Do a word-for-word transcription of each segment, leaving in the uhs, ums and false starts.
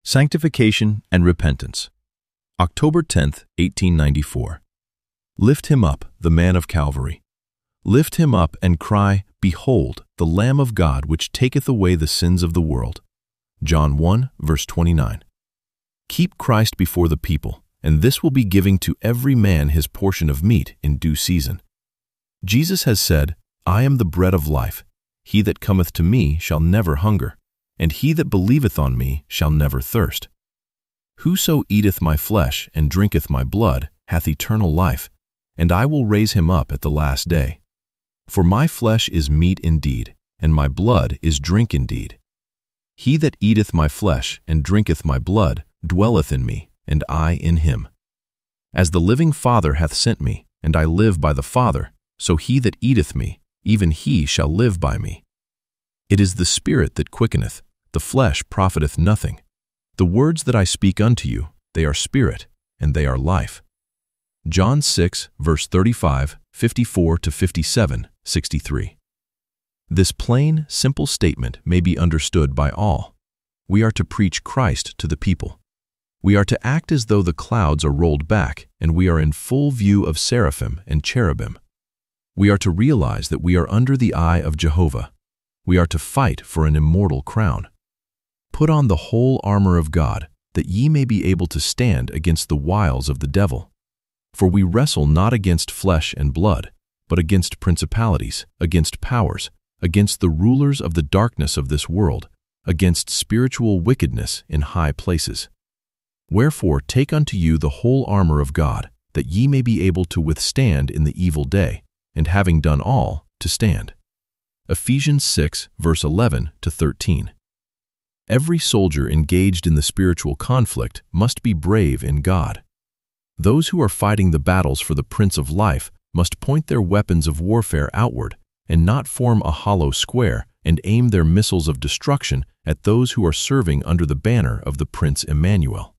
Sanctification and Repentance. October tenth, eighteen ninety-four. Lift him up, the man of Calvary. Lift him up and cry, Behold, the Lamb of God which taketh away the sins of the world. John one, verse twenty-nine. Keep Christ before the people, and this will be giving to every man his portion of meat in due season. Jesus has said, I am the bread of life. He that cometh to me shall never hunger, and he that believeth on me shall never thirst. Whoso eateth my flesh and drinketh my blood hath eternal life, and I will raise him up at the last day. For my flesh is meat indeed, and my blood is drink indeed. He that eateth my flesh and drinketh my blood dwelleth in me, and I in him. As the living Father hath sent me, and I live by the Father, so he that eateth me, even he shall live by me. It is the Spirit that quickeneth, the flesh profiteth nothing. The words that I speak unto you, they are spirit, and they are life. John six, verse thirty-five, fifty-four to fifty-seven, sixty-three. This plain, simple statement may be understood by all. We are to preach Christ to the people. We are to act as though the clouds are rolled back and we are in full view of seraphim and cherubim. We are to realize that we are under the eye of Jehovah. We are to fight for an immortal crown. Put on the whole armor of God, that ye may be able to stand against the wiles of the devil. For we wrestle not against flesh and blood, but against principalities, against powers, against the rulers of the darkness of this world, against spiritual wickedness in high places. Wherefore take unto you the whole armor of God, that ye may be able to withstand in the evil day, and having done all, to stand. Ephesians six, verse eleven to thirteen. Every soldier engaged in the spiritual conflict must be brave in God. Those who are fighting the battles for the Prince of Life must point their weapons of warfare outward and not form a hollow square and aim their missiles of destruction at those who are serving under the banner of the Prince Emmanuel.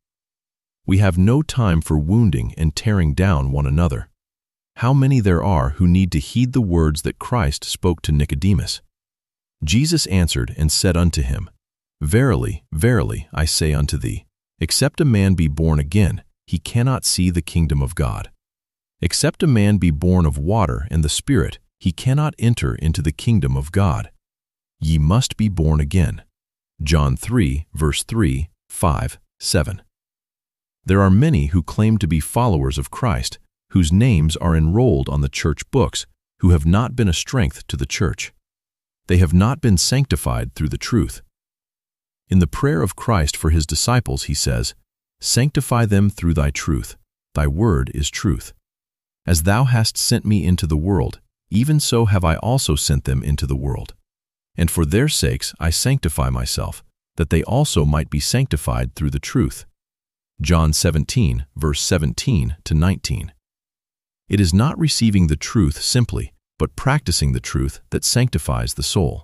We have no time for wounding and tearing down one another. How many there are who need to heed the words that Christ spoke to Nicodemus. Jesus answered and said unto him, Verily, verily, I say unto thee, except a man be born again, he cannot see the kingdom of God. Except a man be born of water and the Spirit, he cannot enter into the kingdom of God. Ye must be born again. John three, verse three, five, seven. There are many who claim to be followers of Christ, whose names are enrolled on the church books, who have not been a strength to the church. They have not been sanctified through the truth. In the prayer of Christ for his disciples, he says, Sanctify them through thy truth. Thy word is truth. As thou hast sent me into the world, even so have I also sent them into the world. And for their sakes I sanctify myself, that they also might be sanctified through the truth. John seventeen, verse seventeen to nineteen. It is not receiving the truth simply, but practicing the truth that sanctifies the soul.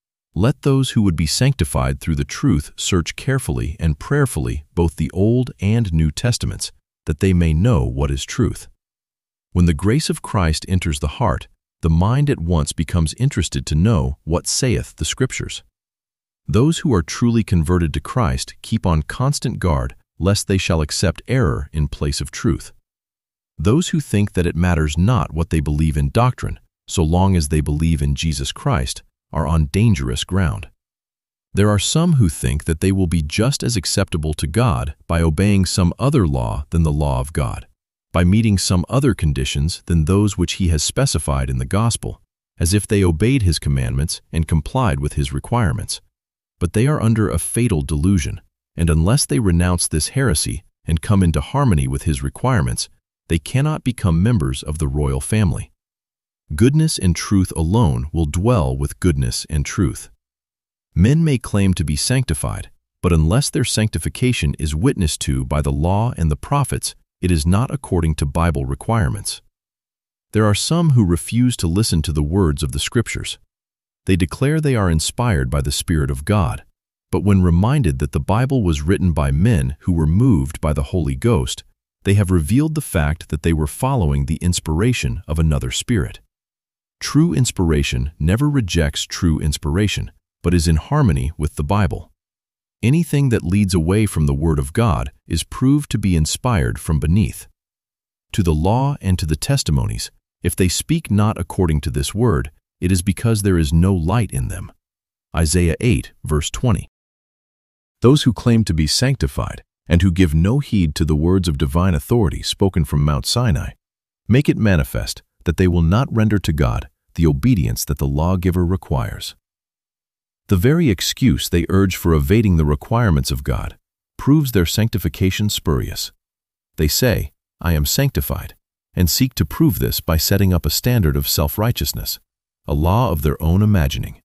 Let those who would be sanctified through the truth search carefully and prayerfully both the Old and New Testaments, that they may know what is truth. When the grace of Christ enters the heart, the mind at once becomes interested to know what saith the Scriptures. Those who are truly converted to Christ keep on constant guard lest they shall accept error in place of truth. Those who think that it matters not what they believe in doctrine, so long as they believe in Jesus Christ, are on dangerous ground. There are some who think that they will be just as acceptable to God by obeying some other law than the law of God, by meeting some other conditions than those which he has specified in the gospel, as if they obeyed his commandments and complied with his requirements. But they are under a fatal delusion, and unless they renounce this heresy and come into harmony with his requirements, they cannot become members of the royal family. Goodness and truth alone will dwell with goodness and truth. Men may claim to be sanctified, but unless their sanctification is witnessed to by the law and the prophets, it is not according to Bible requirements. There are some who refuse to listen to the words of the Scriptures. They declare they are inspired by the Spirit of God, but when reminded that the Bible was written by men who were moved by the Holy Ghost, they have revealed the fact that they were following the inspiration of another spirit. True inspiration never rejects true inspiration, but is in harmony with the Bible. Anything that leads away from the Word of God is proved to be inspired from beneath. To the law and to the testimonies, if they speak not according to this word, it is because there is no light in them. Isaiah eight, verse twenty. Those who claim to be sanctified and who give no heed to the words of divine authority spoken from Mount Sinai, make it manifest that they will not render to God the obedience that the lawgiver requires. The very excuse they urge for evading the requirements of God proves their sanctification spurious. They say, "I am sanctified," and seek to prove this by setting up a standard of self-righteousness, a law of their own imagining.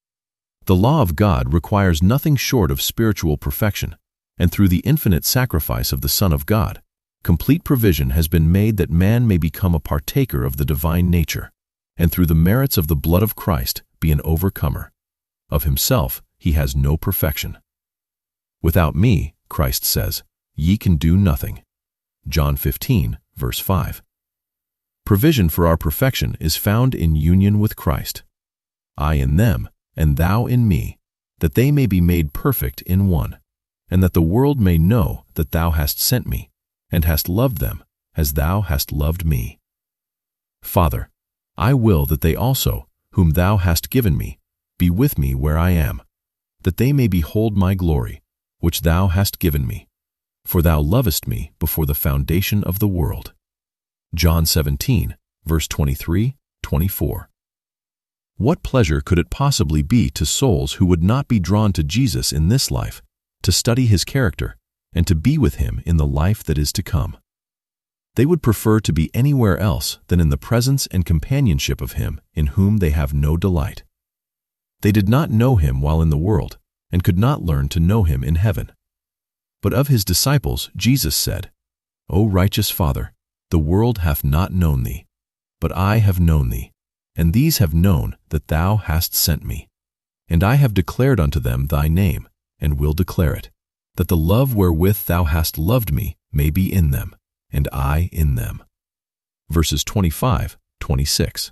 The law of God requires nothing short of spiritual perfection, and through the infinite sacrifice of the Son of God, complete provision has been made that man may become a partaker of the divine nature, and through the merits of the blood of Christ be an overcomer. Of himself he has no perfection. Without me, Christ says, ye can do nothing. John fifteen, verse five. Provision for our perfection is found in union with Christ. I in them, and thou in me, that they may be made perfect in one, and that the world may know that thou hast sent me, and hast loved them as thou hast loved me. Father, I will that they also, whom thou hast given me, be with me where I am, that they may behold my glory, which thou hast given me. For thou lovest me before the foundation of the world. John seventeen, verse twenty-three, twenty-four. What pleasure could it possibly be to souls who would not be drawn to Jesus in this life, to study his character, and to be with him in the life that is to come? They would prefer to be anywhere else than in the presence and companionship of him in whom they have no delight. They did not know him while in the world, and could not learn to know him in heaven. But of his disciples Jesus said, O righteous Father, the world hath not known thee, but I have known thee, and these have known that thou hast sent me. And I have declared unto them thy name, and will declare it, that the love wherewith thou hast loved me may be in them, and I in them. Verses twenty-five, twenty-six.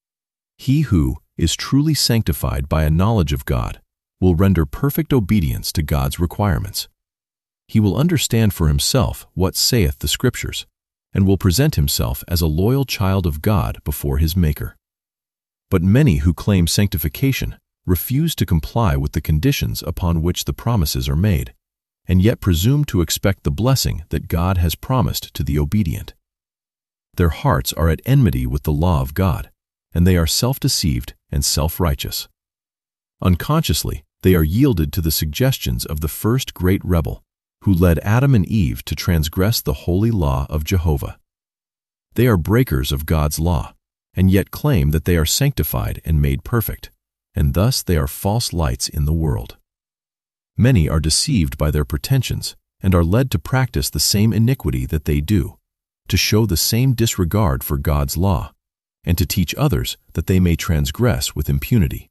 He who is truly sanctified by a knowledge of God will render perfect obedience to God's requirements. He will understand for himself what saith the Scriptures, and will present himself as a loyal child of God before his Maker. But many who claim sanctification refuse to comply with the conditions upon which the promises are made, and yet presume to expect the blessing that God has promised to the obedient. Their hearts are at enmity with the law of God, and they are self-deceived and self-righteous. Unconsciously, they are yielded to the suggestions of the first great rebel, who led Adam and Eve to transgress the holy law of Jehovah. They are breakers of God's law, and yet claim that they are sanctified and made perfect, and thus they are false lights in the world. Many are deceived by their pretensions and are led to practice the same iniquity that they do, to show the same disregard for God's law, and to teach others that they may transgress with impunity.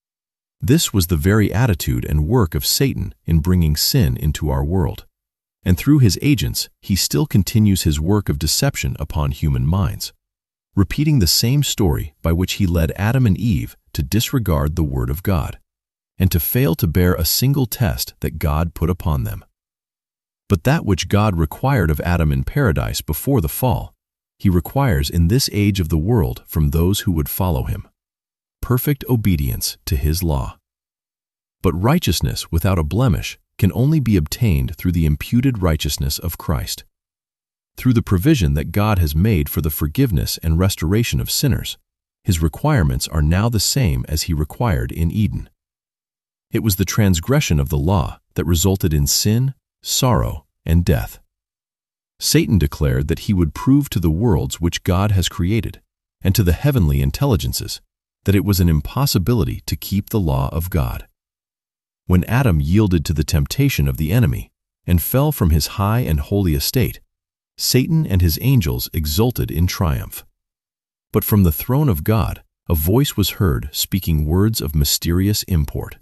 This was the very attitude and work of Satan in bringing sin into our world, and through his agents he still continues his work of deception upon human minds, repeating the same story by which he led Adam and Eve to disregard the word of God, and to fail to bear a single test that God put upon them. But that which God required of Adam in paradise before the fall, he requires in this age of the world from those who would follow him: perfect obedience to his law. But righteousness without a blemish can only be obtained through the imputed righteousness of Christ. Through the provision that God has made for the forgiveness and restoration of sinners, his requirements are now the same as he required in Eden. It was the transgression of the law that resulted in sin, sorrow, and death. Satan declared that he would prove to the worlds which God has created, and to the heavenly intelligences, that it was an impossibility to keep the law of God. When Adam yielded to the temptation of the enemy and fell from his high and holy estate, Satan and his angels exulted in triumph. But from the throne of God, a voice was heard speaking words of mysterious import.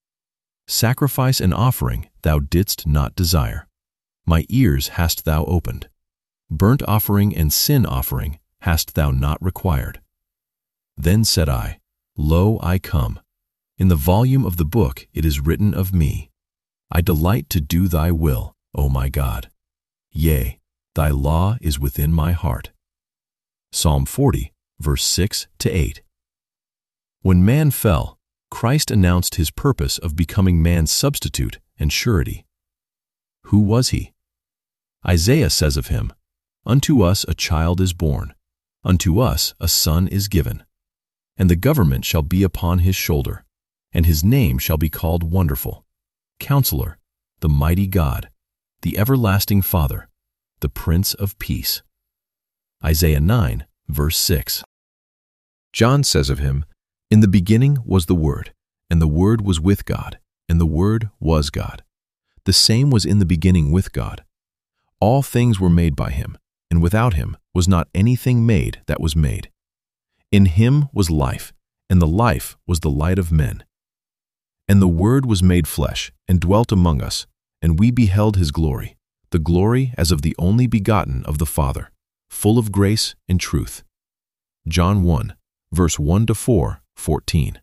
Sacrifice and offering thou didst not desire. My ears hast thou opened. Burnt offering and sin offering hast thou not required. Then said I, Lo, I come. In the volume of the book it is written of me. I delight to do thy will, O my God. Yea, thy law is within my heart. Psalm forty, verse six to eight. When man fell, Christ announced his purpose of becoming man's substitute and surety. Who was he? Isaiah says of him, "Unto us a child is born, unto us a son is given, and the government shall be upon his shoulder, and his name shall be called Wonderful, Counselor, the Mighty God, the Everlasting Father, the Prince of Peace." Isaiah nine, verse six. John says of him, "In the beginning was the Word, and the Word was with God, and the Word was God. The same was in the beginning with God. All things were made by him, and without him was not anything made that was made. In him was life, and the life was the light of men. And the Word was made flesh, and dwelt among us, and we beheld his glory, the glory as of the only begotten of the Father, full of grace and truth." John one, verse one to four, fourteen.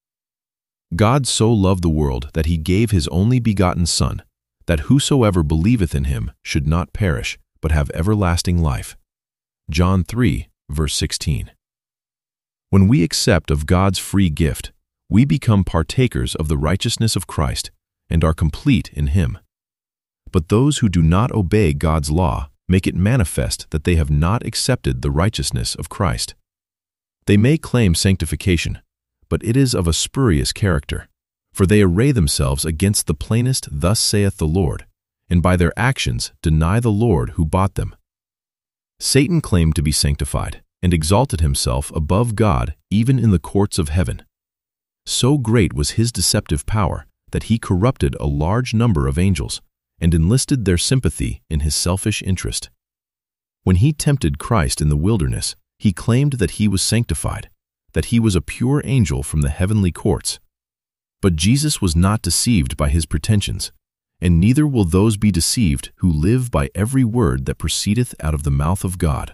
God so loved the world that he gave his only begotten Son, that whosoever believeth in him should not perish, but have everlasting life. John three, verse sixteen. When we accept of God's free gift, we become partakers of the righteousness of Christ and are complete in him. But those who do not obey God's law make it manifest that they have not accepted the righteousness of Christ. They may claim sanctification, but it is of a spurious character, for they array themselves against the plainest "Thus saith the Lord," and by their actions deny the Lord who bought them. Satan claimed to be sanctified, and exalted himself above God even in the courts of heaven. So great was his deceptive power that he corrupted a large number of angels, and enlisted their sympathy in his selfish interest. When he tempted Christ in the wilderness, he claimed that he was sanctified, that he was a pure angel from the heavenly courts. But Jesus was not deceived by his pretensions, and neither will those be deceived who live by every word that proceedeth out of the mouth of God.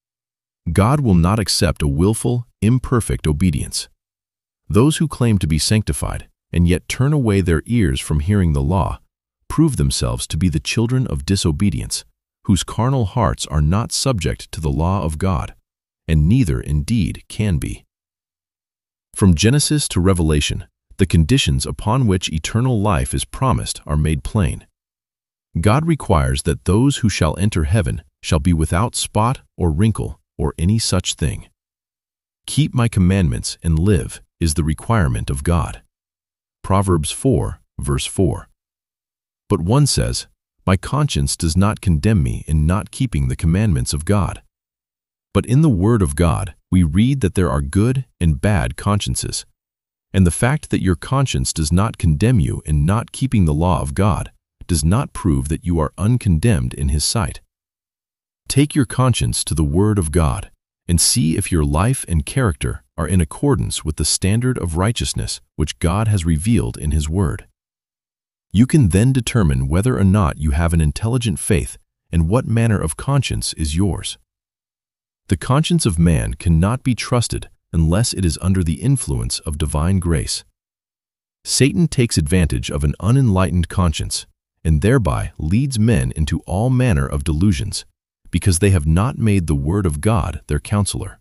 God will not accept a willful, imperfect obedience. Those who claim to be sanctified, and yet turn away their ears from hearing the law, prove themselves to be the children of disobedience, whose carnal hearts are not subject to the law of God, and neither indeed can be. From Genesis to Revelation, the conditions upon which eternal life is promised are made plain. God requires that those who shall enter heaven shall be without spot or wrinkle or any such thing. "Keep my commandments and live" is the requirement of God. Proverbs four, verse four. But one says, "My conscience does not condemn me in not keeping the commandments of God." But in the Word of God, we read that there are good and bad consciences, and the fact that your conscience does not condemn you in not keeping the law of God does not prove that you are uncondemned in His sight. Take your conscience to the Word of God and see if your life and character are in accordance with the standard of righteousness which God has revealed in His Word. You can then determine whether or not you have an intelligent faith and what manner of conscience is yours. The conscience of man cannot be trusted unless it is under the influence of divine grace. Satan takes advantage of an unenlightened conscience and thereby leads men into all manner of delusions, because they have not made the Word of God their counselor.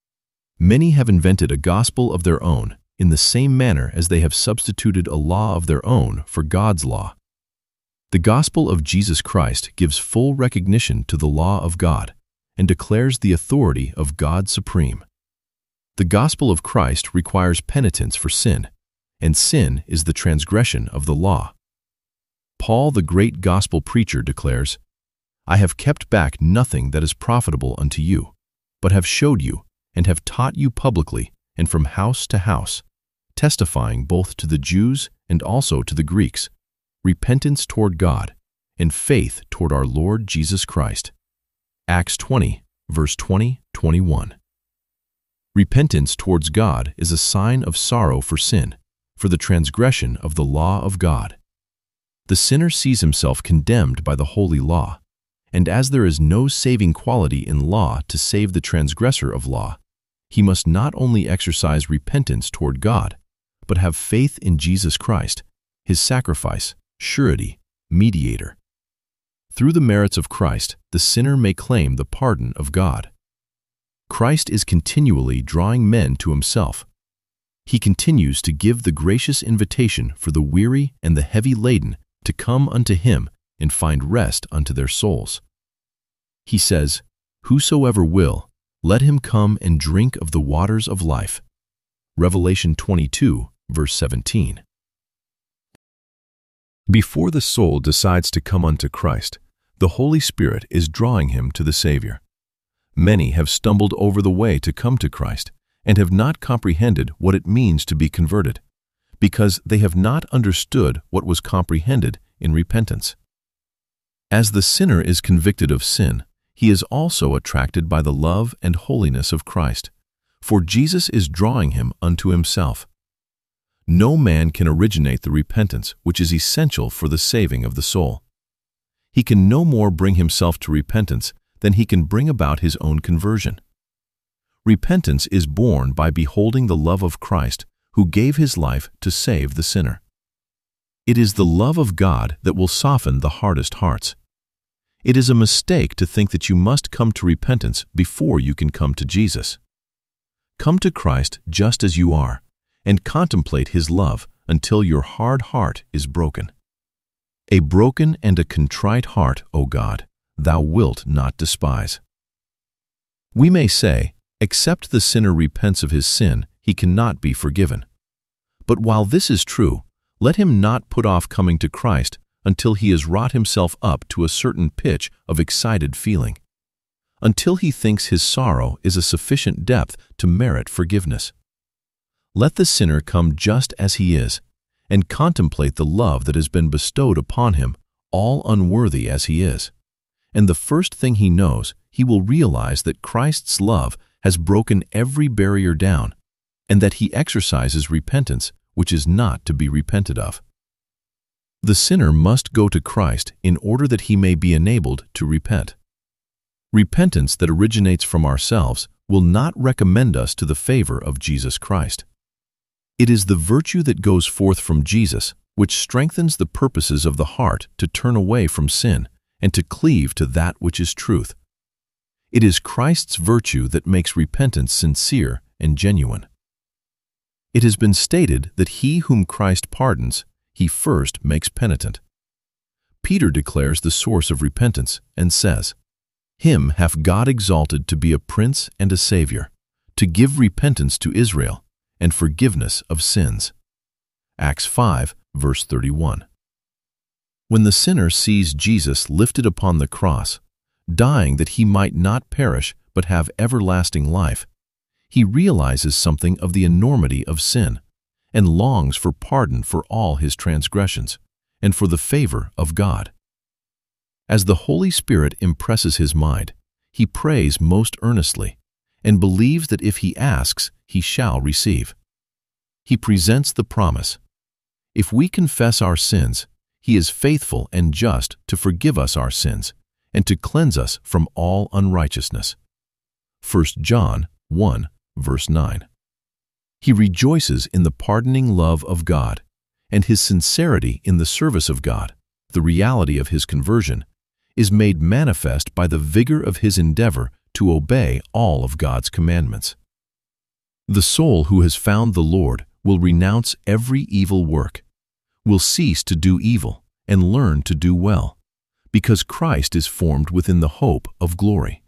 Many have invented a gospel of their own in the same manner as they have substituted a law of their own for God's law. The gospel of Jesus Christ gives full recognition to the law of God and declares the authority of God supreme. The gospel of Christ requires penitence for sin, and sin is the transgression of the law. Paul, the great gospel preacher, declares, "I have kept back nothing that is profitable unto you, but have showed you, and have taught you publicly, and from house to house, testifying both to the Jews and also to the Greeks, repentance toward God, and faith toward our Lord Jesus Christ." Acts twenty, verse twenty to twenty-one. Repentance towards God is a sign of sorrow for sin, for the transgression of the law of God. The sinner sees himself condemned by the holy law, and as there is no saving quality in law to save the transgressor of law, he must not only exercise repentance toward God, but have faith in Jesus Christ, His sacrifice, surety, mediator. Through the merits of Christ, the sinner may claim the pardon of God. Christ is continually drawing men to himself. He continues to give the gracious invitation for the weary and the heavy laden to come unto him and find rest unto their souls. He says, "Whosoever will, let him come and drink of the waters of life." Revelation twenty-two, verse seventeen. Before the soul decides to come unto Christ, the Holy Spirit is drawing him to the Savior. Many have stumbled over the way to come to Christ and have not comprehended what it means to be converted, because they have not understood what was comprehended in repentance. As the sinner is convicted of sin, he is also attracted by the love and holiness of Christ, for Jesus is drawing him unto himself. No man can originate the repentance which is essential for the saving of the soul. He can no more bring himself to repentance than he can bring about his own conversion. Repentance is born by beholding the love of Christ, who gave his life to save the sinner. It is the love of God that will soften the hardest hearts. It is a mistake to think that you must come to repentance before you can come to Jesus. Come to Christ just as you are, and contemplate his love until your hard heart is broken. A broken and a contrite heart, O God, thou wilt not despise. We may say, except the sinner repents of his sin, he cannot be forgiven. But while this is true, let him not put off coming to Christ until he has wrought himself up to a certain pitch of excited feeling, until he thinks his sorrow is a sufficient depth to merit forgiveness. Let the sinner come just as he is, and contemplate the love that has been bestowed upon him, all unworthy as he is. And the first thing he knows, he will realize that Christ's love has broken every barrier down, and that he exercises repentance which is not to be repented of. The sinner must go to Christ in order that he may be enabled to repent. Repentance that originates from ourselves will not recommend us to the favor of Jesus Christ. It is the virtue that goes forth from Jesus which strengthens the purposes of the heart to turn away from sin and to cleave to that which is truth. It is Christ's virtue that makes repentance sincere and genuine. It has been stated that he whom Christ pardons, he first makes penitent. Peter declares the source of repentance and says, "Him hath God exalted to be a prince and a Savior, to give repentance to Israel, and forgiveness of sins." Acts five, verse thirty-one. When the sinner sees Jesus lifted upon the cross, dying that he might not perish but have everlasting life, he realizes something of the enormity of sin, and longs for pardon for all his transgressions, and for the favor of God. As the Holy Spirit impresses his mind, he prays most earnestly, and believes that if he asks, he shall receive. He presents the promise, "If we confess our sins, he is faithful and just to forgive us our sins, and to cleanse us from all unrighteousness." First John one, verse nine. He rejoices in the pardoning love of God, and his sincerity in the service of God, the reality of his conversion, is made manifest by the vigor of his endeavor to obey all of God's commandments. The soul who has found the Lord will renounce every evil work, will cease to do evil, and learn to do well, because Christ is formed within the hope of glory.